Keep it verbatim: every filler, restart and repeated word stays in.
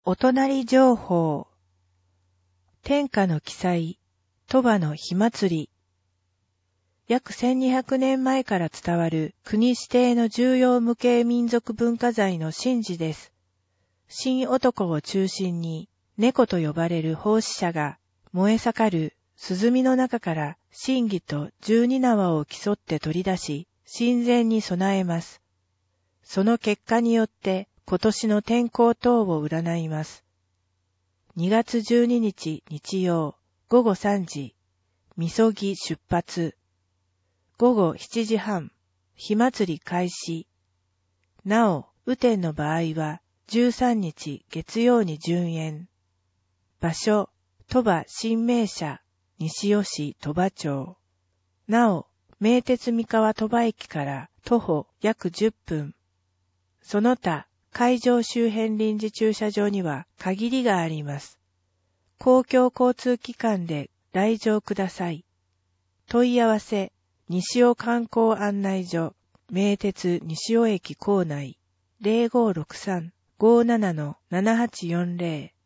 お隣情報。天下の記載、鳥羽の火祭り。約せんにひゃくねんまえから伝わる国指定の重要無形民族文化財の神事です。神男を中心に、猫と呼ばれる奉仕者が燃え盛る鼓の中から神器と十二縄を競って取り出し、神前に備えます。その結果によって今年の天候等を占います。にがつじゅうににち日曜、ごごさんじ、みそぎ出発。ごごしちじはん、火祭り開始。なお、雨天の場合は、じゅうさんにち月曜に順延。場所、鳥羽新名社、西尾市鳥羽町。なお、名鉄三河鳥羽駅から徒歩約じゅっぷん。その他、会場周辺臨時駐車場には限りがあります。公共交通機関で来場ください。問い合わせ、西尾観光案内所、名鉄西尾駅構内、ゼロごろくさん ごーななのななはちよんゼロ